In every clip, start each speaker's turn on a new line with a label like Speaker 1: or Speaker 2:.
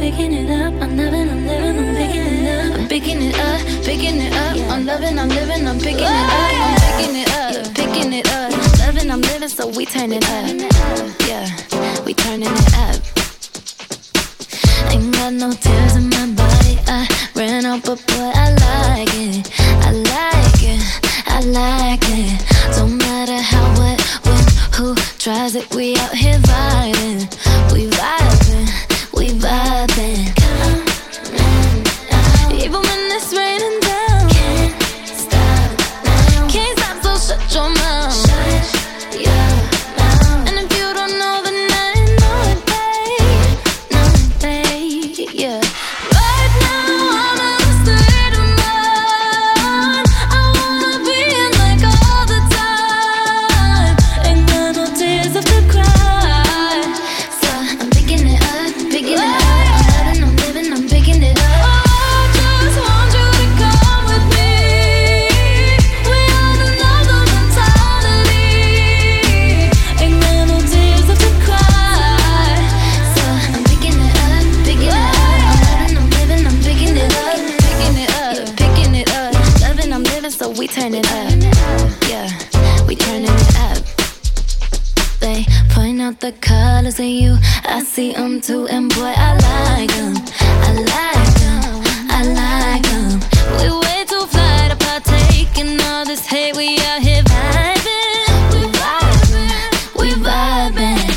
Speaker 1: picking it up. I'm loving, I'm living, I'm picking it up. I'm picking it up, picking it up. I'm loving, I'm living, I'm picking it up. I'm picking it up, picking it up. Loving, I'm living, so we turn it up. Yeah, we turning it up. Ain't got no tears in my body. I ran out, but boy, I like it. I like it, I like it. Don't matter how, what, when, who tries it. We out here vibing. We vibing, we vibing. Even when it's raining down, can't stop now. Can't stop, so shut your mouth. Shut your mouth. And if you don't know, then I know it, babe. Know it, babe, yeah. Right now, I'm in a state of mind. I wanna be in like all the time. Ain't got no tears left to cry. So I'm picking it up, picking it up. I'm loving, I'm living, I'm picking it up. So we turn it up, yeah, we turning it up. They point out the colors in you, I see them too, and boy, I like them, I like them, I like them. We way too fly to partake in all this hate, we out here vibing, we vibing, we vibing.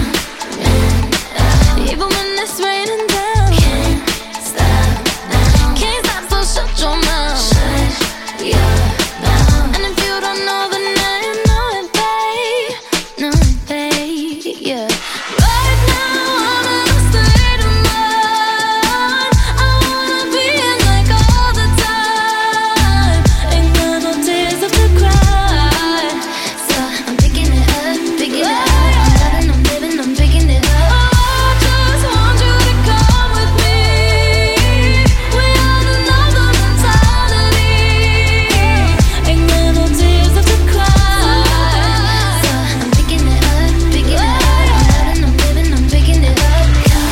Speaker 1: Even when it's raining down, can't stop now. Can't stop, so shut your mouth. Yeah. And if you don't know, then I know it, babe. Know it, babe, yeah. Right now, I'm in a state of mind. I wanna be in like all the time. Ain't got no tears left to cry. So I'm picking it up, picking it up. I'm loving, I'm living, I'm picking it up. Oh, I just want you to come with me. We ought to know the mentality. Ain't got no tears left to cry. So I'm picking it up, picking it up. I'm loving, I'm living, I'm picking it up.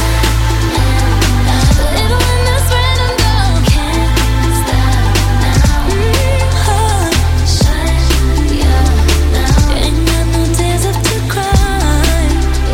Speaker 1: Even when it's raining down, can't stop now. Shut your mouth. Ain't got no tears left to cry.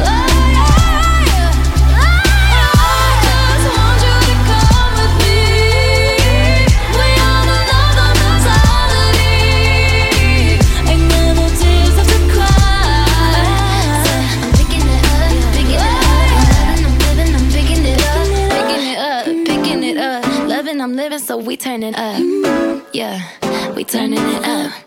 Speaker 1: I just want you to come with me. We all know the mentality. Ain't got no tears left to cry. So I'm picking it up, picking it up. I'm loving, I'm living, I'm picking it up. Picking it up, picking it up. Loving, I'm living, so we turn it up. Yeah, we turning it up.